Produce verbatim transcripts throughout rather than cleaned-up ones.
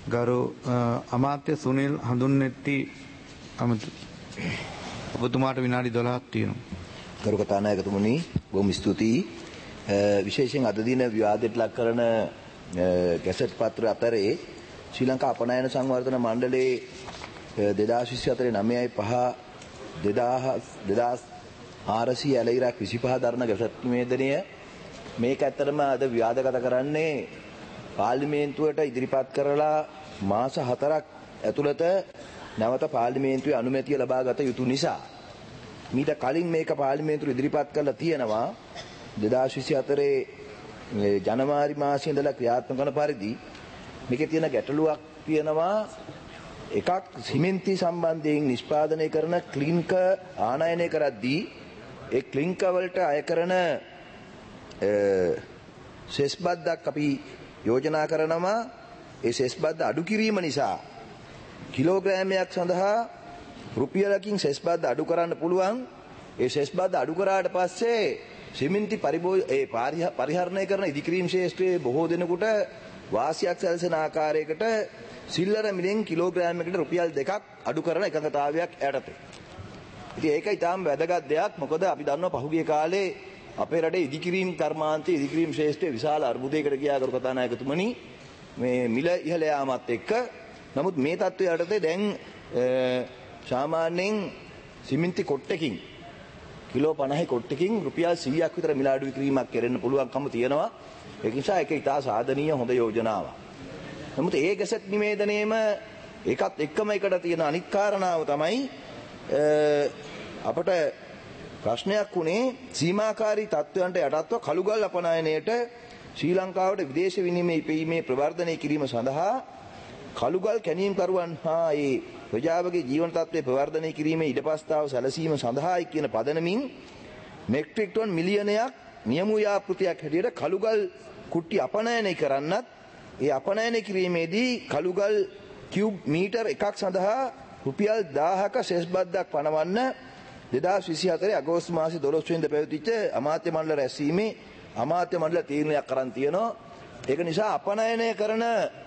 ගරු අමාත්‍ය සුනිල් හඳුන්නෙත්ති අමතු ඔබතුමාට විනාඩි දොළහක් තියෙනවා. ගරු කතානායකතුමනි බොහොම ස්තුතියි. විශේෂයෙන් අද දින විවාදයට ලක් කරන ගැසට් පත්‍ර අතරේ ශ්‍රී ලංකා අපනයන සංවර්ධන මණ්ඩලයේ දෙදාස් විසි හතරේ නවයයි පහ දෙදාස් හාරසිය ඇලයිරක් විසිපහ දරන ගැසට් නිවේදනය මේක ඇත්තටම අද විවාදගත කරන්නේ පාර්ලිමේන්තුවට ඉදිරිපත් කරලා මාස හතරක් ඇතුළත නැවත පාර්ලිමේන්තුවේ අනුමැතිය ලබා ගත යුතු නිසා මීට කලින් මේක පාර්ලිමේන්තුවට ඉදිරිපත් කරලා තියෙනවා දෙදාස් විසි හතරේ ජනවාරි මාසයේ ඉඳලා ක්‍රියාත්මක වන පරිදි මේකේ තියෙන ගැටලුවක් තියෙනවා. එකක් සිමෙන්ති සම්බන්ධයෙන් නිෂ්පාදනය කරන ක්ලින්කර් ආනයනය කරද්දී ඒ ක්ලින්කර් වලට අය කරන සෙස් බද්දක් අපි යෝජනා කරනවා. ඒ සෙස් බද්ද අඩු කිරීම නිසා කිලෝග්‍රෑමයක් සඳහා රුපියලකින් සෙස් බද්ද අඩු කරන්න පුළුවන්. ඒ සෙස් බද්ද අඩු කරාට පස්සේ සිමෙන්ති පරිභෝ ඒ පරිහරණය කරන ඉදිකිරීම් ශේෂ්ත්‍රයේ බොහෝ දෙනෙකුට වාසියක් සැලසෙන ආකාරයකට සිල්ලර මිලෙන් කිලෝග්‍රෑමයකට රුපියල් දෙකක් අඩු කරන එකඟතාවයක් යටතේ. ඉතින් ඒක ඊටාම් වැදගත් දෙයක්. මොකද අපි දන්නවා පහුගිය කාලේ අපේ රටේ ඉදිකිරීම් කර්මාන්තයේ ඉදිකිරීම් ශේෂ්ත්‍රයේ විශාල අර්බුදයකට ගියා කරු කතානායකතුමනි මේ මිල ඉහළ යාමත් එක්ක. නමුත් මේ තත්ත්වය යටතේ දැන් සාමාන්‍යයෙන් සිමෙන්ති කොට්ටකින් කිලෝ පනහයි කොට්ටකින් රුපියල් සීයක් විතර මිල අඩු කිරීමක් කරන්න පුළුවන්කම තියෙනවා. ඒක නිසා ඒක ඉතා සාධනීය හොඳ යෝජනාවක්. නමුත් ඒ ගැසට් නිවේදනයේම ඒකත් එක්කම එකට තියෙන අනිත් කාරණාව තමයි අපට ප්‍රශ්නයක් වුණේ සීමාකාරී තත්ත්වයන්ට යටත්ව කළුගල් අපනයනයට ශ්‍රී ලංකාවට විදේශ විනිමය ඉපීමේ ප්‍රවර්ධනය කිරීම සඳහා කළුගල් කැණීම්කරුවන් හා ඒ ප්‍රජාවගේ ජීවන තත්ත්වය ප්‍රවර්ධනය කිරීමේ ඉඩපස්තාව සැලසීම සඳහායි කියන පදනමින් මෙට්‍රික් ටන් මිලියනයක් නියම ව්‍යාපෘතියක් හැටියට කළුගල් කුට්ටි අපනයනය කරන්නත් ඒ අපනයනය කිරීමේදී කළුගල් කියුබ් මීටර් එකක් සඳහා රුපියල් දාහක සෙස් බද්දක් පනවන්න දෙදාස් විසි හතරේ අගෝස්තු මාසයේ දොළොස් වෙනිදා පැවතිච්ච අමාත්‍ය මණ්ඩල රැස්වීමේ අමාත්‍ය මණ්ඩල තීරණයක් කරන් තියෙනවා. ඒක නිසා අපනයනය කරන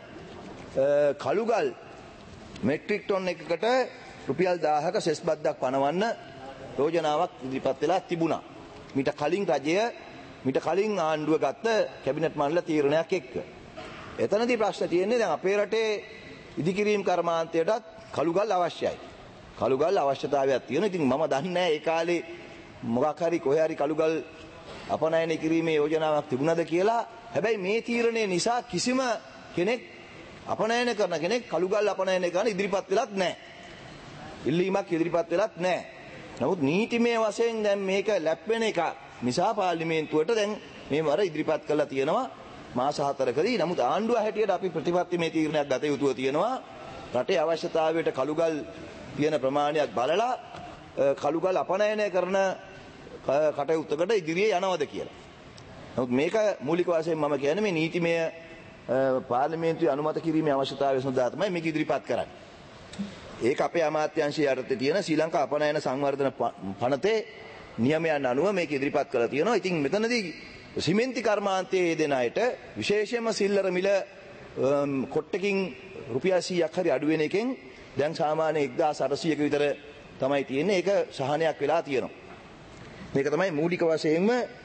කළුගල් මෙට්‍රික් ටන් එකකට රුපියල් දාහක සෙස් බද්දක් පනවන්න යෝජනාවක් ඉදිරිපත් වෙලා තිබුණා. මීට කලින් රජය මීට කලින් ආණ්ඩුව ගත්ත කැබිනට් මණ්ඩල තීරණයක් එක්ක. එතනදී ප්‍රශ්න තියෙන්නේ දැන් අපේ රටේ ඉදිකිරීම් කර්මාන්තයටත් කළුගල් අවශ්‍යයි. කළුගල් අවශ්‍යතාවයක් තියෙනවා. ඉතින් මම දන්නේ නැහැ ඒ කාලේ මොකක් හරි කොහේ හරි කළුගල් අපනයනය කිරීමේ යෝජනාවක් තිබුණාද කියලා. හැබැයි මේ තීරණය නිසා කිසිම කෙනෙක් අපනයන කරන කෙනෙක් කළුගල් අපනයනය කරන්න ඉදිරිපත් වෙලත් නැහැ. ඉල්ලීමක් ඉදිරිපත් වෙලත් නැහැ. නමුත් නීතිමය වශයෙන් දැන් මේක ලැබෙන එක නිසා පාර්ලිමේන්තුවට දැන් මේ වර ඉදිරිපත් කරලා තියෙනවා මාස හතරකදී. නමුත් ආණ්ඩුව හැටියට අපි ප්‍රතිපත්තිමය තීරණයක් ගත යුතුව තියෙනවා. රටේ අවශ්‍යතාවයට කළුගල් තියෙන ප්‍රමාණයක් බලලා කළුගල් අපනයනය කරන කටයුත්තකට ඉදිරියේ යනවද කියලා. නමුත් මේක මූලික වශයෙන් මම කියන්නේ මේ නීතිමය පාර්ලිමේන්තුවේ අනුමත කිරීමේ අවශ්‍යතාවය සඳහා තමයි මේක ඉදිරිපත් කරන්නේ. ඒක අපේ අමාත්‍යාංශය යටතේ තියෙන ශ්‍රී ලංකා අපනයන සංවර්ධන පනතේ නියමයන් අනුව මේක ඉදිරිපත් කරලා තියෙනවා. ඉතින් මෙතනදී සිමෙන්ති කර්මාන්තයේ යෙදෙන අයට විශේෂයෙන්ම සිල්ලර මිල කොට්ටකින් රුපියල් සීයක් හරි අඩු වෙන එකෙන් දැන් සාමාන්‍ය එක්දාස් අටසීයක විතර තමයි තියෙන්නේ. ඒක සහනයක් වෙලා තියෙනවා. මේක තමයි මූලික වශයෙන්ම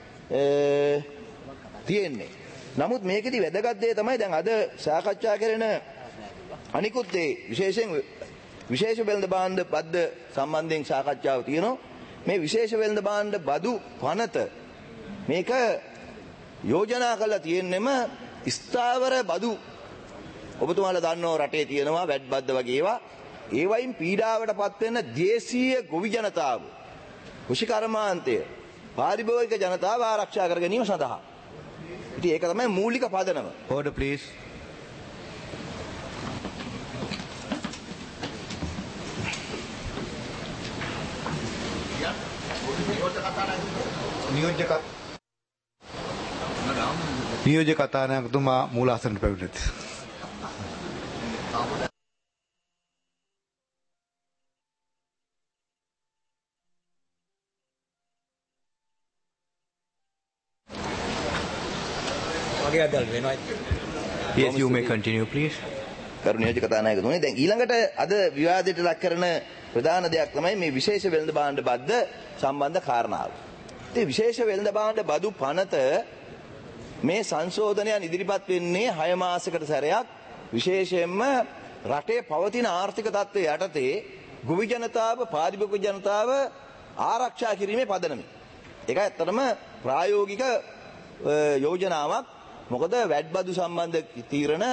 තියෙන්නේ. නමුත් මේකෙදි වැදගත් දේ තමයි දැන් අද සාකච්ඡා කරන අනිකුත් දේ විශේෂයෙන් විශේෂ වෙළඳ භාණ්ඩ බද්ද සම්බන්ධයෙන් සාකච්ඡාව තියෙනවා. මේ විශේෂ වෙළඳ භාණ්ඩ බදු පනත මේක යෝජනා කරලා තියෙන්නෙම ස්ථාවර බදු ඔබතුමාලා දන්නවා රටේ තියෙනවා වැට් බද්ද වගේ ඒවා. ඒ වයින් පීඩාවට පත් වෙන දේශීය ගොවි ජනතාව කෘෂිකර්මාන්තය පාරිභෝගික ජනතාව ආරක්ෂා කර ගැනීම සඳහා. ඉතින් ඒක තමයි මූලික පදනම. Order please. නියෝජ්‍ය නියෝජ්‍ය කතානායකතුමා මූලාසනට පැමිණෙති. Yes, you may continue, please. ගරු නියෝජ්‍ය කතානායකතුමනි දැන් ඊළඟට අද විවාදයට ලක් කරන ප්‍රධාන දෙයක් තමයි මේ විශේෂ වෙළඳ භාණ්ඩ බද්ද සම්බන්ධ කාරණාව. ඉතින් විශේෂ වෙළඳ භාණ්ඩ බදු පනත මේ සංශෝධනයන් ඉදිරිපත් වෙන්නේ හය මාසයකට සැරයක් විශේෂයෙන්ම රටේ පවතින ආර්ථික තත්ත්වය යටතේ ගොවි ජනතාව පාරිභෝගික ජනතාව ආරක්ෂා කිරීමේ පදනමයි. ඒක ඇත්තටම ප්‍රායෝගික යෝජනාවක්. මොකද වැඩබදු සම්බන්ධ තීරණ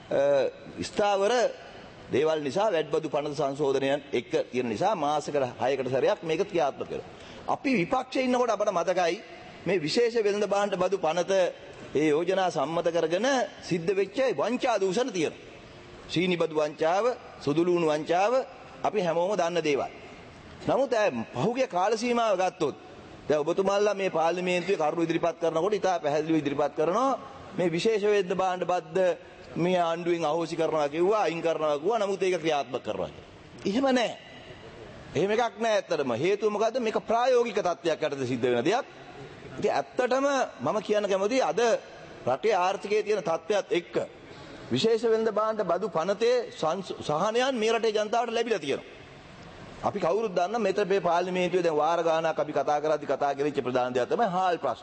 ස්ථාවර දේවල් නිසා වැඩබදු පනත සංශෝධනයන් එක්ක තියෙන නිසා මාසයකට හයකට සැරයක් මේක ක්‍රියාත්මක කරනවා. අපි විපක්ෂයේ ඉන්නකොට අපට මතකයි මේ විශේෂ වෙළඳ භාණ්ඩ බදු පනත ඒ යෝජනා සම්මත කරගෙන සිද්ධ වෙච්ච වංචා දූෂණ තියෙනවා. සීනි බදු වංචාව, සුදු ලුණු වංචාව අපි හැමෝම දන්න දේවල්. නමුත් පහුගිය කාල සීමාව ගත්තොත් දැන් ඔබතුමාලා මේ පාර්ලිමේන්තුවේ කරුණු ඉදිරිපත් කරනකොට ඉතා පැහැදිලිව ඉදිරිපත් කරනවා මේ විශේෂ වෙළඳ භාණ්ඩ බද්ද මේ ආණ්ඩුවෙන් අහෝසි කරනවා කිව්වා, අයින් කරනවා කිව්වා. නමුත් ඒක ක්‍රියාත්මක කරනවා කියලා. එහෙම නැහැ. එහෙම එකක් නැහැ ඇත්තටම. හේතුව මොකද්ද? මේක ප්‍රායෝගික තත්ත්වයක් යටතේ සිද්ධ වෙන දෙයක්. ඉතින් ඇත්තටම මම කියන්න කැමතියි අද රටේ ආර්ථිකයේ තියෙන තත්ත්වයක් එක්ක විශේෂ වෙළඳ භාණ්ඩ බදු පනතේ සහනයන් මේ රටේ ජනතාවට ලැබිලා තියෙනවා. අපි කවුරුත් දන්න මෙතන මේ පාර්ලිමේන්තුවේ දැන් වාර ගානක් අපි කතා කරද්දි කතා කරච්ච ප්‍රධාන දෙයක් තමයි හාල් ප්‍රශ්න.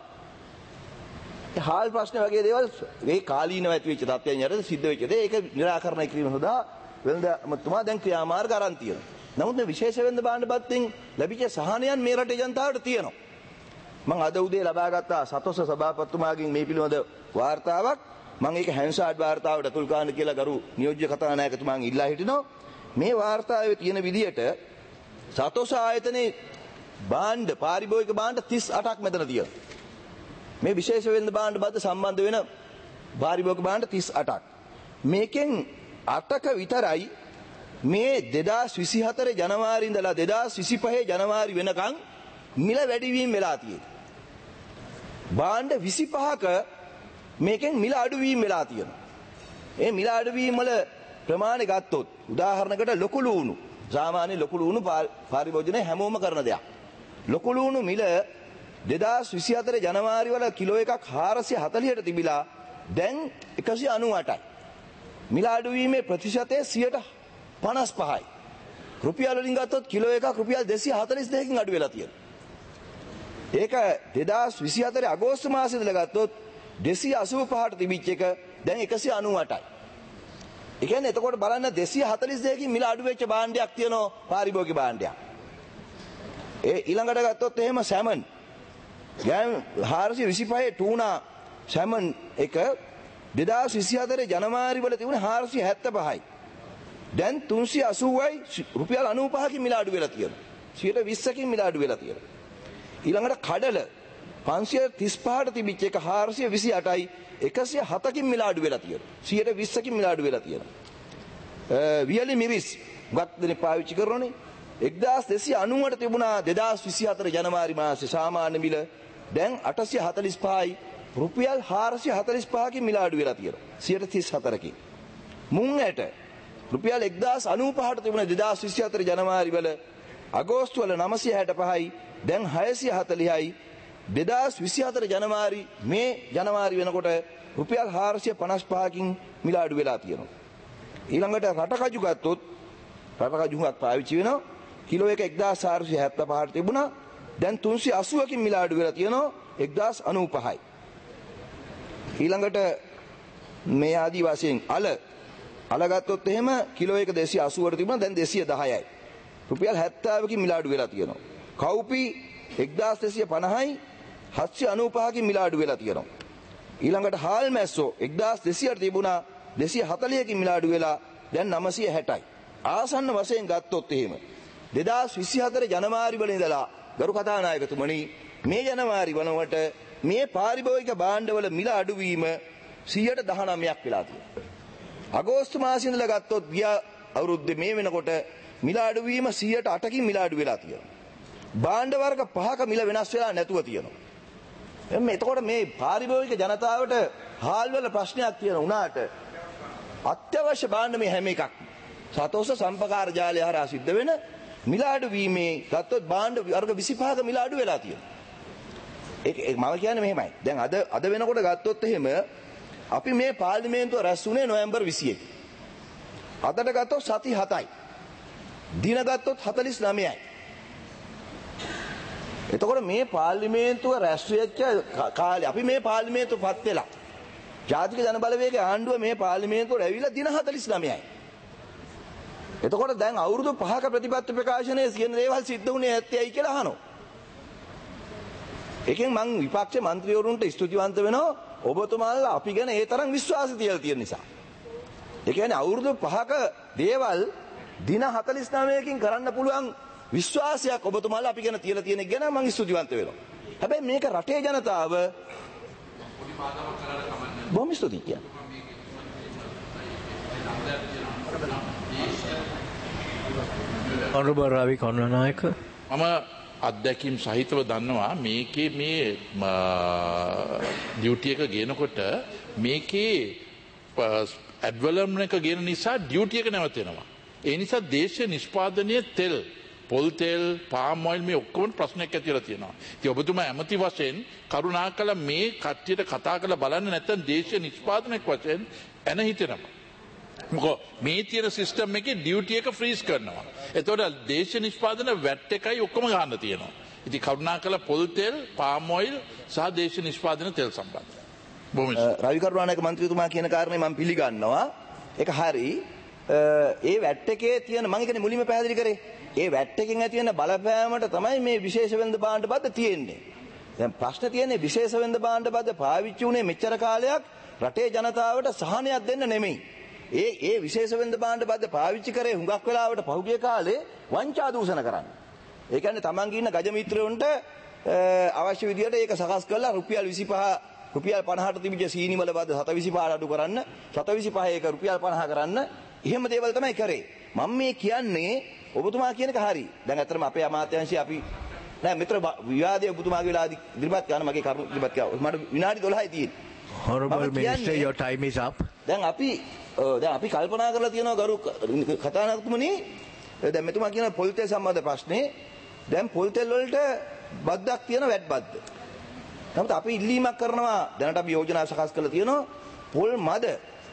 ඒ හාල් ප්‍රශ්න වගේ දේවල් මේ කාලීනව ඇති වෙච්ච තත්ත්වයන් යටතේ සිද්ධ වෙච්ච දේ ඒක निराකරණය කිරීම සඳහා වෙළඳතුමා දැන් ක්‍රියාමාර්ග අරන් තියෙනවා. නමුත් මේ විශේෂ වෙළඳ භාණ්ඩ බද්දෙන් ලැබිච්ච සහනයන් මේ රටේ ජනතාවට තියෙනවා. මම අද උදේ ලබාගත් සතොස්ස සභාපතිතුමාගෙන් මේ පිළිබඳ වාර්තාවක් මම ඒක හැන්සාඩ් වාර්තාවට අතුල් කරන්න කියලා ගරු නියෝජ්‍ය කතානායකතුමාගෙන් ඉල්ලා හිටිනවා. මේ වාර්තාවේ තියෙන විදිහට සතොස්ස ආයතනයේ භාණ්ඩ පාරිභෝගික භාණ්ඩ තිස් අටක් මෙතන තියෙනවා. මේ විශේෂ වෙළඳ භාණ්ඩ බද්ද සම්බන්ධ වෙන පාරිභෝගික භාණ්ඩ තිස් අටක්. මේකෙන් අටක විතරයි මේ දෙදාස් විසිහතර ජනවාරි ඉඳලා දෙදාස් විසිපහ ජනවාරි වෙනකන් මිල වැඩිවීම වෙලා තියෙනවා. භාණ්ඩ විසිපහක මේකෙන් මිල අඩුවීම වෙලා තියෙනවා. ඒ මිල අඩුවීම වල ප්‍රමාණය ගත්තොත් උදාහරණයකට ලොකු ලුණු සාමාන්‍ය ලොකු ලුණු පාරිභෝජනය හැමෝම කරන දෙයක්. ලොකු ලුණු මිල දෙදාස් විසිහතර ජනවාරි වල කිලෝ එකක් හාරසිය හතළිහට තිබිලා දැන් එකසිය අනූඅටයි. මිල අඩුවීමේ ප්‍රතිශතය සියයට පනස් පහයි. රුපියල් වලින් ගත්තොත් කිලෝ එකක් රුපියල් දෙසිය හතළිස් දෙකකින් අඩු වෙලා තියෙනවා. ඒක දෙදාස් විසිහතර අගෝස්තු මාසයේ ඉඳලා ගත්තොත් දෙසිය අසූ පහට තිබිච්ච එක දැන් එකසිය අනූඅටයි. ඒ කියන්නේ එතකොට බලන්න දෙසිය හතළිස් දෙකකින් මිල අඩු වෙච්ච භාණ්ඩයක් තියෙනවා පාරිභෝගික භාණ්ඩයක්. ඒ ඊළඟට ගත්තොත් එහෙම සැමන් දැන් හාරසිය විසිපහේ ටූනා සැමන් එක දෙදාස් විසිහතර ජනවාරි වල තිබුණේ හාරසිය හැත්තෑ පහයි. දැන් තුන්සිය අසූවයි රුපියල් අනූපහකින් මිල අඩු වෙලා තියෙනවා. සියයට විස්සකින් මිල අඩු වෙලා තියෙනවා. ඊළඟට කඩල පන්සිය තිස් පහට තිබිච්ච එක හාරසිය විසි අටයි එකසිය හතකින් මිල අඩු වෙලා තියෙනවා. සියයට විස්සකින් මිල අඩු වෙලා තියෙනවා. වියලි මිරිස් ගත් දෙනේ පාවිච්චි කරනෝනේ එක්දාස් දෙසිය අනූවට තිබුණා දෙදාස් විසිහතර ජනවාරි මාසේ සාමාන්‍ය මිල දැන් අටසිය හතළිස් පහයි රුපියල් හාරසිය හතළිස් පහකින් මිල අඩු වෙලා තියෙනවා. සියයට තිස් හතරකින්. මුං ඇට රුපියල් එක්දාස් අනූපහට තිබුණ දෙදාස් විසිහතර ජනවාරි වල අගෝස්තු වල නවසිය හැට පහයි දැන් හයසිය හතළිහයි දෙදාස් විසිහතර ජනවාරි මේ ජනවාරි වෙනකොට රුපියල් හාරසිය පනස් පහකින් මිල අඩු වෙලා තියෙනවා. ඊළඟට රටකජු ගත්තොත් රටකජුවත් පාවිච්චි වෙනවා කිලෝ එක එක්දාස් හාරසිය හැත්තෑ පහට තිබුණා දැන් තුන්සිය අසූවකින් මිල අඩු වෙලා තියෙනවා එක්දාස් අනූපහයි. ඊළඟට මේ ආදි වශයෙන් අල අල ගත්තොත් එහෙම කිලෝ එක දෙසිය අසූවට තිබුණා දැන් දෙසිය දහයයි. රුපියල් හැත්තෑවකින් මිල අඩු වෙලා තියෙනවා. කව්පි එක්දාස් දෙසිය පනහයි හත්සිය අනූපහකින් මිල අඩු වෙලා තියෙනවා. ඊළඟට හාල් මැස්සෝ එක්දාස් දෙසියට තිබුණා දෙසිය හතළිහකින් මිල අඩු වෙලා දැන් නවසිය හැටයි. ආසන්න වශයෙන් ගත්තොත් එහෙම දෙදාස් විසිහතර ජනවාරි වල ඉඳලා ගරු කතානායකතුමනි මේ ජනවාරි වනවට මේ පාරිභෝගික භාණ්ඩවල මිල අඩුවීම සියයට දහනවයක් වෙලා තියෙනවා. අගෝස්තු මාසයේ ඉඳලා ගත්තොත් ගිය අවුරුද්දේ මේ වෙනකොට මිල අඩුවීම සියයට අටකින් මිල අඩු වෙලා තියෙනවා. භාණ්ඩ වර්ග පහක මිල වෙනස් වෙලා නැතුව තියෙනවා. එම් එතකොට මේ පාරිභෝගික ජනතාවට හාල් වල ප්‍රශ්නයක් තියෙන උනාට අත්‍යවශ්‍ය භාණ්ඩ මේ හැම එකක් සතෝස සම්පකාර ජාලය හරහා සිද්ධ වෙන මිල අඩුවීමේ ගත්තොත් භාණ්ඩ වර්ග විසිපහක මිල අඩු වෙලා තියෙනවා. ඒක මම කියන්නේ මෙහෙමයි. දැන් අද අද වෙනකොට ගත්තොත් එහෙම අපි මේ පාර්ලිමේන්තුව රැස් වුණේ නොවැම්බර් විසිඑක. අදට ගත්තොත් සති හතයි. දින ගත්තොත් හතළිස් නවයයි. එතකොට මේ පාර්ලිමේන්තුව රැස් වෙච්ච කාලේ අපි මේ පාර්ලිමේන්තුව පත් වෙලා ජාතික ජනබලවේගයේ ආණ්ඩුව මේ පාර්ලිමේන්තුවට ඇවිල්ලා දින හතළිස් නවයයි. එතකොට දැන් අවුරුදු පහක ප්‍රතිපත්ති ප්‍රකාශනයේ කියන දේවල් සිද්ධ වුණේ ඇත්තයි කියලා අහනවා. ඒකෙන් මං විපක්ෂ මන්ත්‍රීවරුන්ට ස්තුතිවන්ත වෙනවා ඔබතුමාලා අපි ගැන ඒ තරම් විශ්වාසය තියලා තියෙන නිසා. ඒ කියන්නේ අවුරුදු පහක දේවල් දින හතළිස් නවයකින් කරන්න පුළුවන් විශ්වාසයක් ඔබතුමාලා අපි ගැන තියලා තියෙන එක ගැන මං ස්තුතිවන්ත වෙනවා. හැබැයි මේක රටේ ජනතාව බොහොම ස්තුතියි කියන්නේ. Honorable Ravi Kondanayake. මම අත්දැකීම් සහිතව දන්නවා මේකේ මේ ඩියුටි එක ගේනකොට මේකේ ඇඩ්වලම් එක ගේන නිසා ඩියුටි එක නැවතෙනවා. ඒ නිසා දේශීය නිෂ්පාදනයේ තෙල්, පොල් තෙල්, පාම් ඔයිල් මේ ඔක්කොම ප්‍රශ්නයක් ඇති වෙලා තියෙනවා. ඉතින් ඔබතුමා ඇමති වශයෙන් කරුණාකරලා මේ කට්ටියට කතා කරලා බලන්න නැත්නම් දේශීය නිෂ්පාදනයක් වශයෙන් එන හිතෙනවා. මොකද මේ තියෙන සිස්ටම් එකේ ඩියුටි එක ෆ්‍රීස් කරනවා. එතකොට දේශීය නිෂ්පාදන වැට් එකයි ඔක්කොම ගන්න තියෙනවා. ඉතින් කරුණාකරලා පොල් තෙල්, පාම් ඔයිල් සහ දේශීය නිෂ්පාදන තෙල් සම්බන්ධ. බොහොම රවි කරුණානායක මන්ත්‍රීතුමා කියන කාරණේ මම පිළිගන්නවා. ඒක හරි. ඒ වැට් එකේ තියෙන මම කියන්නේ මුලින්ම පැහැදිලි කරේ. ඒ වැට් එකෙන් ඇති වෙන බලපෑමට තමයි මේ විශේෂ වෙළඳ භාණ්ඩ බද්ද තියෙන්නේ. දැන් ප්‍රශ්න තියෙන්නේ විශේෂ වෙළඳ භාණ්ඩ බද්ද පාවිච්චි වුණේ මෙච්චර කාලයක් රටේ ජනතාවට සහනයක් දෙන්න නෙමෙයි. ඒ ඒ විශේෂ වෙළඳ භාණ්ඩ බද්ද පාවිච්චි කරේ හුඟක් වෙලාවට පහුගිය කාලේ වංචා දූෂණ කරන්න. ඒ කියන්නේ තමන්ගේ ඉන්න ගජ මිත්‍රයන්ට අවශ්‍ය විදියට ඒක සකස් කරලා රුපියල් විසිපහ රුපියල් පනහට තිබිච්ච සීනි වල බද්ද සත විසිපහට අඩු කරන්න, සත විසිපහ එක රුපියල් පනහ කරන්න. එහෙම දේවල් තමයි කරේ. මම මේ කියන්නේ ඔබතුමා කියන එක හරි. දැන් අතරම අපේ අමාත්‍යාංශය අපි නෑ මිත්‍ර විවාදයේ ඔබතුමාගේ වෙලාවදී ඉදිරිපත් කරන මගේ කරුණු ඉදිරිපත් කරා. මට විනාඩි දොළහයි තියෙන්නේ. Honorable Minister, your time is up. දැන් අපි දැන් අපි කල්පනා කරලා තියෙනවා ගරු කතානායකතුමනි දැන් මෙතුමා කියන පොල් තෙල් සම්බන්ධ ප්‍රශ්නේ දැන් පොල් තෙල් වලට බද්දක් තියෙන වැට් බද්ද. නමුත් අපි ඉල්ලීමක් කරනවා දැනට අපි යෝජනා සකස් කරලා තියෙනවා පොල් මද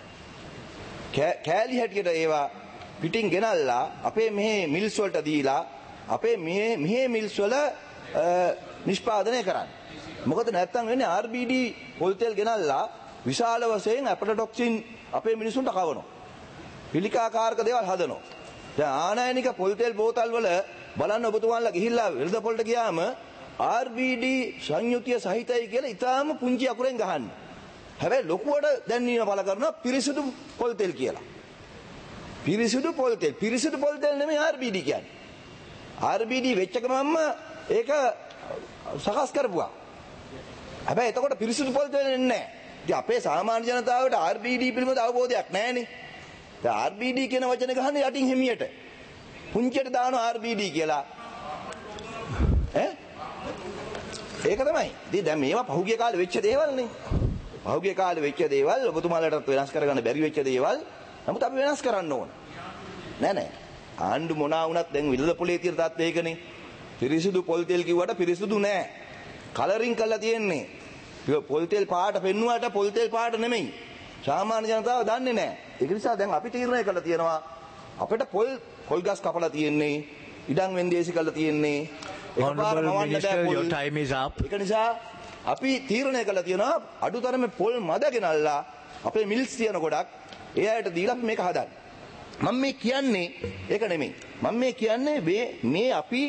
කෑලි හැටියට ඒවා පිටින් ගෙනල්ලා අපේ මෙහි මිල්ස් වලට දීලා අපේ මෙහි මෙහි මිල්ස් වල නිෂ්පාදනය කරන්න. මොකද නැත්තම් වෙන්නේ ආර් බී ඩී පොල් තෙල් ගෙනල්ලා විශාල වශයෙන් ඇප්ලටොක්සින් අපේ මිනිසුන්ට කවනවා. පිළිකාකාරක දේවල් හදනවා. දැන් ආනයනික පොල් තෙල් බෝතල් වල බලන්න ඔබතුමාලා ගිහිල්ලා වෙළඳ පොල්ට ගියාම ආර් බී ඩී සංයුතිය සහිතයි කියලා ඉතාලම පුංචි අකුරෙන් ගහන්න. හැබැයි ලොකුවට දැන්වීම පළ කරනවා පිරිසිදු පොල් තෙල් කියලා. පිරිසිදු පොල් තෙල් පිරිසිදු පොල් තෙල් නෙමෙයි ආර් බී ඩී කියන්නේ. ආර් බී ඩී වෙච්ච ගමන්ම ඒක සකස් කරපුවා. හැබැයි එතකොට පිරිසිදු පොල් තෙල් එන්නේ නැහැ. ඉතින් අපේ සාමාන්‍ය ජනතාවට ආර් බී ඩී පිළිබඳ අවබෝධයක් නැහැනේ. දැන් ආර් බී ඩී කියන වචනේ ගහන්නේ යටින් හිමියට. පුංචියට දානවා ආර් බී ඩී කියලා. ඈ? ඒක තමයි. ඉතින් දැන් මේවා පහුගිය කාලේ වෙච්ච දේවල් නේ. පහුගිය කාලේ වෙච්ච දේවල් ඔබතුමාලටත් වෙනස් කරගන්න බැරි වෙච්ච දේවල්. නමුත් අපි වෙනස් කරන්න ඕන. නෑ නෑ. ආණ්ඩු මොනවා වුණත් දැන් විදුල පොලේ තියෙන තත්ත්වය ඒකනේ. පිරිසිදු පොල් තෙල් කිව්වට පිරිසිදු නෑ. කලරින් කරලා තියෙන්නේ. පොල් තෙල් පාට පෙන්නුවාට පොල් තෙල් පාට නෙමෙයි. සාමාන්‍ය ජනතාව දන්නේ නෑ. ඒක නිසා දැන් අපි තීරණය කළා තියෙනවා අපිට පොල් පොල් ගස් කපලා තියෙන්නේ, ඉඩම් වෙන්දේසි කරලා තියෙන්නේ. Honorable Minister, your time is up. ඒක නිසා අපි තීරණය කළා තියෙනවා අඩුතරමේ පොල් මද ගෙනල්ලා අපේ මිල්ස් තියෙන ගොඩක් ඒ අයට දීලා මේක හදන්න. මම මේ කියන්නේ ඒක නෙමෙයි. මම මේ කියන්නේ මේ මේ අපි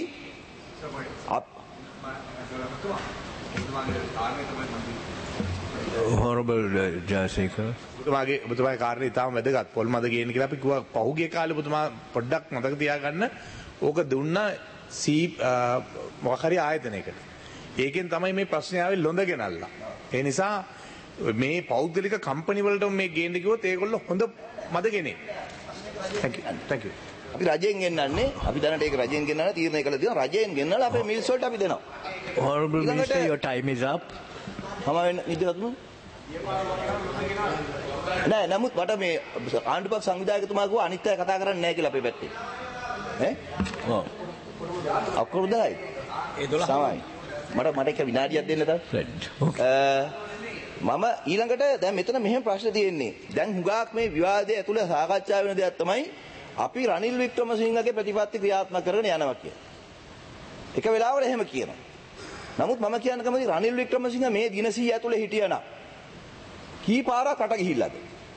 Honorable Jayasekara. ඔබතුමාගේ ඔබතුමාගේ කාරණේ ඉතාම වැදගත්. පොල් මද ගේන්න කියලා අපි කිව්වා පහුගිය කාලේ ඔබතුමා පොඩ්ඩක් මතක තියාගන්න. ඕක දුන්නා සී මොකක් හරි ආයතනයකට. ඒකෙන් තමයි මේ ප්‍රශ්නේ ආවේ ලොඳ ගෙනල්ලා. ඒ නිසා මේ පෞද්ගලික කම්පැනි වලට මේ ගේන්න කිව්වොත් ඒගොල්ලෝ හොඳ මද ගෙනේ. Thank you. Thank you. අපි රජයෙන් ගෙන්නන්නේ අපි දැනට ඒක රජයෙන් ගෙන්නලා තීරණය කළා තියෙනවා රජයෙන් ගෙන්නලා අපේ මිල්ස් වලට අපි දෙනවා. Honorable Minister, your time is up. මම වෙන නිදිගතුමු. නෑ නමුත් මට මේ ආණ්ඩුපක් සංවිධායකතුමා කිව්වා අනිත් අය කතා කරන්නේ නැහැ කියලා අපේ පැත්තේ. ඈ? ඔව්. අකුරු දහයි. ඒ දොළහ. සමයි. මට මට එක විනාඩියක් දෙන්න තව. Right. Okay. මම ඊළඟට දැන් මෙතන මෙහෙම ප්‍රශ්න තියෙන්නේ. දැන් හුඟක් මේ විවාදයේ ඇතුළේ සාකච්ඡා වෙන දෙයක් තමයි අපි රනිල් වික්‍රමසිංහගේ ප්‍රතිපත්ති ක්‍රියාත්මක කරගෙන යනවා කියලා. එක වෙලාවකට එහෙම කියනවා. නමුත් මම කියන්න කැමති රනිල් වික්‍රමසිංහ මේ දින සීය ඇතුළේ හිටියනම් කී පාරක් රට ගිහිල්ලාද?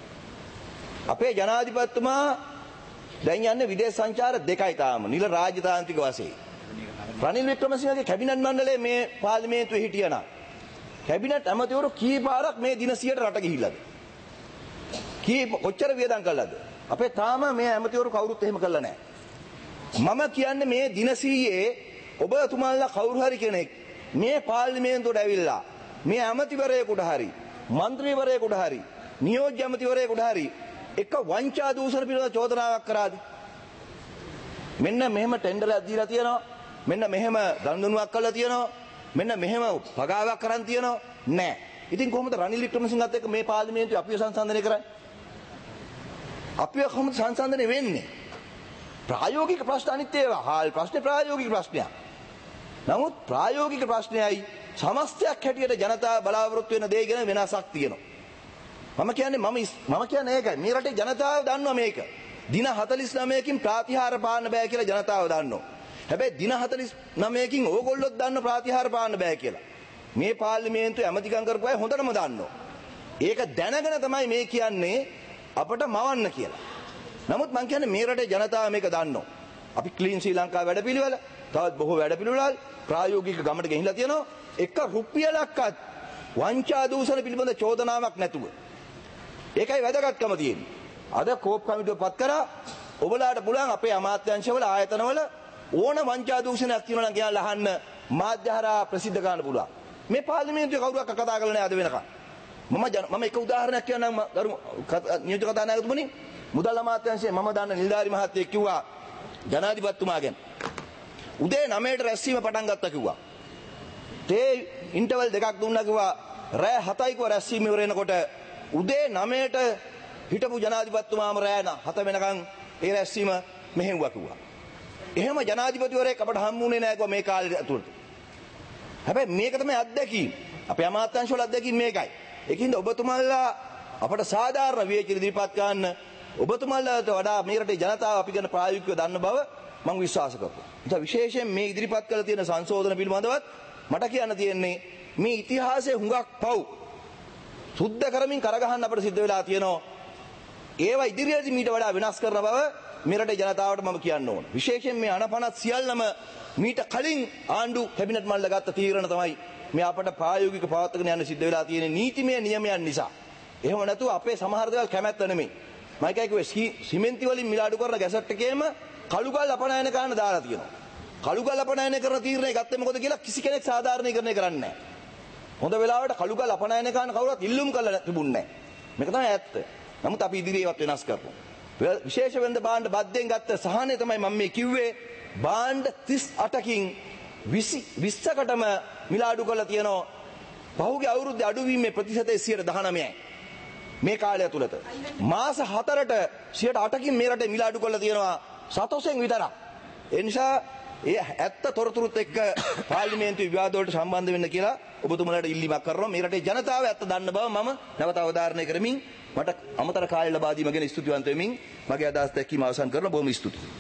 අපේ ජනාධිපතිතුමා දැන් යන්නේ විදේශ සංචාර දෙකයි තාම නිල රාජ්‍යතාන්ත්‍රික වශයෙන්. රනිල් වික්‍රමසිංහගේ කැබිනට් මණ්ඩලයේ මේ පාර්ලිමේන්තුවේ හිටියනම් කැබිනට් ඇමතිවරු කී පාරක් මේ දින සීයට රට ගිහිල්ලාද? කී කොච්චර වියදම් කළාද? අපේ තාම මේ ඇමතිවරු කවුරුත් එහෙම කළා නැහැ. මම කියන්නේ මේ දින සීයේ ඔබතුමාලා කවුරු හරි කෙනෙක් මේ පාර්ලිමේන්තුවට ඇවිල්ලා මේ ඇමතිවරයෙකුට හරි මන්ත්‍රීවරයෙකුට හරි නියෝජ්‍ය ඇමතිවරයෙකුට හරි එක වංචා දූෂණ පිළිබඳ චෝදනාවක් කරාද? මෙන්න මෙහෙම ටෙන්ඩරයක් දීලා තියෙනවා. මෙන්න මෙහෙම ගනුදෙනුවක් කළා තියෙනවා. මෙන්න මෙහෙම පගාවක් කරන් තියෙනවා. නෑ. ඉතින් කොහොමද රනිල් වික්‍රමසිංහත් එක්ක මේ පාර්ලිමේන්තුවේ අපිව සංසන්දනය කරන්නේ? අපිව කොහොමද සංසන්දනය වෙන්නේ? ප්‍රායෝගික ප්‍රශ්න අනිත් ඒවා. හාල් ප්‍රශ්නේ ප්‍රායෝගික ප්‍රශ්නයක්. නමුත් ප්‍රායෝගික ප්‍රශ්නයයි සමස්තයක් හැටියට ජනතාව බලාපොරොත්තු වෙන දේ ගැන වෙනසක් තියෙනවා. මම කියන්නේ මම මම කියන්නේ ඒකයි. මේ රටේ ජනතාව දන්නවා මේක. දින හතළිස් නවයකින් ප්‍රාතිහාර පාන්න බෑ කියලා ජනතාව දන්නවා. හැබැයි දින හතළිස් නවයකින් ඕගොල්ලොත් දන්න ප්‍රාතිහාර පාන්න බෑ කියලා. මේ පාර්ලිමේන්තුවේ ඇමතිකම් කරපු අය හොඳටම දන්නවා. ඒක දැනගෙන තමයි මේ කියන්නේ අපට මවන්න කියලා. නමුත් මම කියන්නේ මේ රටේ ජනතාව මේක දන්නවා. අපි ක්ලීන් ශ්‍රී ලංකා වැඩපිළිවෙල තවත් බොහෝ වැඩපිළිවෙළල් ප්‍රායෝගික ගමනට ගෙහිලා තියෙනවා. එක රුපියලක්වත් වංචා දූෂණ පිළිබඳ චෝදනාවක් නැතුව. ඒකයි වැදගත්කම තියෙන්නේ. අද කෝප් කමිටුව පත් කරා ඔබලාට පුළුවන් අපේ අමාත්‍යාංශවල ආයතනවල ඕන වංචා දූෂණයක් තියෙනවා නම් කියලා අහන්න මාධ්‍ය හරහා ප්‍රසිද්ධ කරන්න පුළුවන්. මේ පාර්ලිමේන්තුවේ කවුරුවක් කතා කරලා නැහැ අද වෙනකන්. මම මම එක උදාහරණයක් කියන්නම් ගරු නියෝජ්‍ය කතානායකතුමනි. මුදල් අමාත්‍යාංශයේ මම දන්න නිලධාරි මහත්තයෙක් කිව්වා ජනාධිපතිතුමාගෙන් උදේ නවයට රැස්වීම පටන් ගත්තා කිව්වා. තේ ඉන්ටර්වල් දෙකක් දුන්නා කිව්වා. රෑ හතයි කිව්වා රැස්වීම ඉවර වෙනකොට උදේ නවයට හිටපු ජනාධිපතිතුමාම රෑ හත වෙනකන් ඒ රැස්වීම මෙහෙව්වා කිව්වා. එහෙම ජනාධිපතිවරයෙක් අපට හම්බුනේ නැහැ කිව්වා මේ කාලේ ඇතුළත. හැබැයි මේක තමයි අත්දැකීම. අපේ අමාත්‍යාංශවල අත්දැකීම මේකයි. ඒකින්ද ඔබතුමාලා අපට සාධාරණ විවේචන ඉදිරිපත් කරන්න ඔබතුමාලාට වඩා මේ රටේ ජනතාව අපි ගැන ප්‍රායෝගිකව දන්න බව මම විශ්වාස කරනවා. ඒ විශේෂයෙන් මේ ඉදිරිපත් කළ තියෙන සංශෝධන පිළිබඳවත් මට කියන්න තියෙන්නේ මේ ඉතිහාසයේ හුඟක් පව් සුද්ධ කරමින් කරගහන්න අපිට සිද්ධ වෙලා තියෙනවා. ඒවා ඉදිරියේදී මීට වඩා වෙනස් කරන බව මේ රටේ ජනතාවට මම කියන්න ඕන. විශේෂයෙන් මේ අනපනත් සියල්ලම මීට කලින් ආණ්ඩු කැබිනට් මණ්ඩල ගත්ත තීරණ තමයි මේ අපට ප්‍රායෝගික පවත්වාගෙන යන්න සිද්ධ වෙලා තියෙන්නේ නීතිමය නියමයන් නිසා. එහෙම නැතුව අපේ සමහර දේවල් කැමැත්ත නෙමෙයි. මම කියයි සිමෙන්ති වලින් මිලාඩු කරන ගැසට් එකේම කළුගල් අපනයන කරන දාලා තියෙනවා. කළුගල් අපනයන කරන තීරණය ගත්තේ මොකද කියලා කිසි කෙනෙක් සාධාරණීකරණය කරන්නේ නැහැ. හොඳ වෙලාවට කළුගල් අපනයන කරන කවුරුත් ඉල්ලුම් කළා තිබුණේ නැහැ. මේක තමයි ඇත්ත. නමුත් අපි ඉදිරියේවත් වෙනස් කරමු. විශේෂ වෙන්ද භාණ්ඩ බද්දෙන් ගත්ත සහනය තමයි මම මේ කිව්වේ. භාණ්ඩ තිස් අටකින් විස්සකටම මිලාඩු කරලා තියෙනවා. පහුගිය අවුරුද්දේ අඩුවීමේ ප්‍රතිශතය සියයට දහනවයයි. මේ කාලය තුලත මාස හතරට සියයට අටකින් මේ රටේ මිලාඩු කරලා තියෙනවා සතොසෙන් විතරක්. ඒ නිසා ඒ ඇත්ත තොරතුරුත් එක්ක පාර්ලිමේන්තුවේ විවාද වලට සම්බන්ධ වෙන්න කියලා ඔබතුමාලාට ඉල්ලීමක් කරනවා. මේ රටේ ජනතාව ඇත්ත දන්න බව මම නැවත අවධාරණය කරමින් මට අමතර කාලය ලබා දීම ගැන ස්තුතිවන්ත වෙමින් මගේ අදහස් දැක්වීම අවසන් කරනවා. බොහොම ස්තුතියි.